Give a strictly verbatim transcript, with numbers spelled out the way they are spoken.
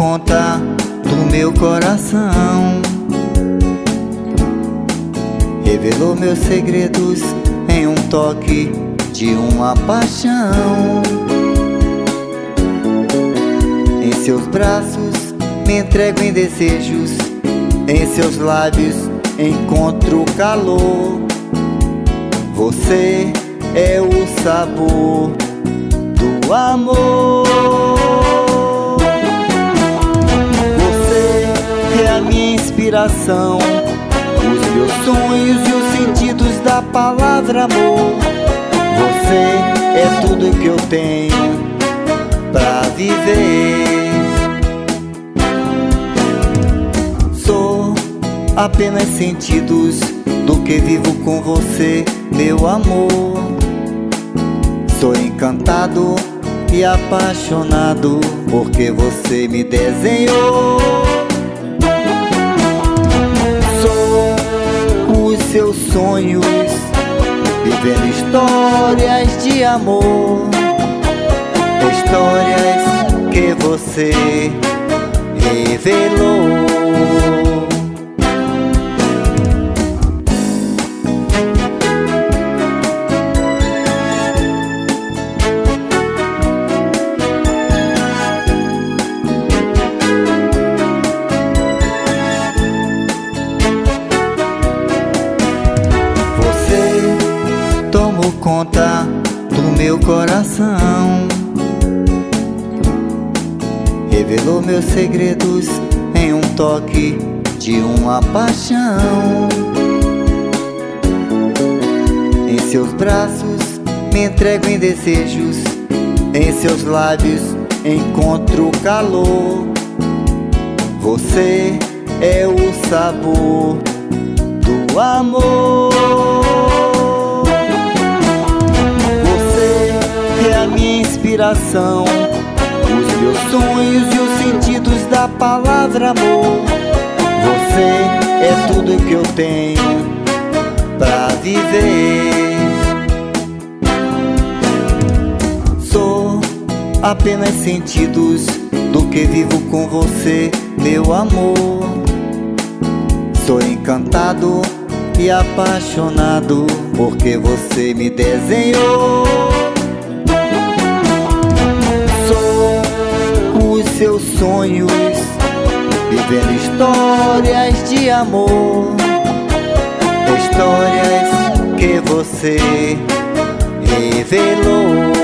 conta do meu coração, revelou meus segredos em um toque de uma paixão. Em seus braços me entrego em desejos, em seus lábios encontro calor. Você é o sabor do amor. Você é a minha inspiração, os meus sonhos e os sentidos da palavra amor. Você é tudo que eu tenho pra viver. Sou apenas sentidos do que vivo com você, meu amor. Sou encantado e apaixonado porque você me desenhou. Sou os seus sonhos, vivendo histórias de amor, histórias que você revelou. Tomo conta do meu coração, revelou meus segredos em um toque de uma paixão. Em seus braços me entrego em desejos, em seus lábios encontro calor. Você é o sabor do amor. É a minha inspiração, os meus sonhos e os sentidos da palavra amor. Você é tudo que eu tenho pra viver. Sou apenas sentidos do que vivo com você, meu amor. Sou encantado e apaixonado porque você me desenhou. Seus sonhos, vivendo histórias de amor, histórias que você revelou.